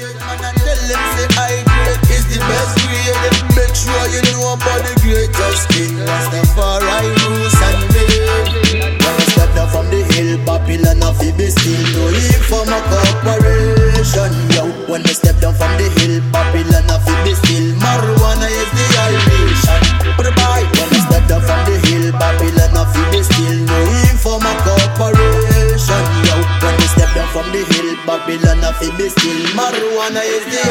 Man, I tell them say I grade is the best grade. Make sure you know about the greatest king. Rastafari rules and reign. When I step down from the hill, Babylon of be still no for my corporation. Yo, when I step down from the hill, Babylon of be still. Marijuana is the elevation. Bye. When I step down from the hill, Babylon of be still no for my corporation. Yo, when I step down from the hill, Babylon of be still. Marijuana is the